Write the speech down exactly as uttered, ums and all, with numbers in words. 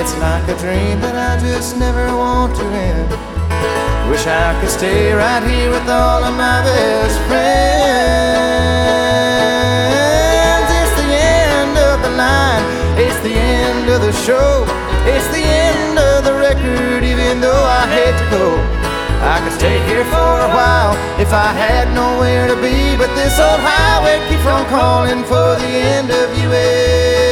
It's like a dream that I just never want to end. Wish I could stay right here with all of my best friends. It's the end of the line, it's the end of the show, it's the end of the record, even though I hate to go. I could stay here for a while if I had nowhere to be, but this old highway keeps on calling for the end of U S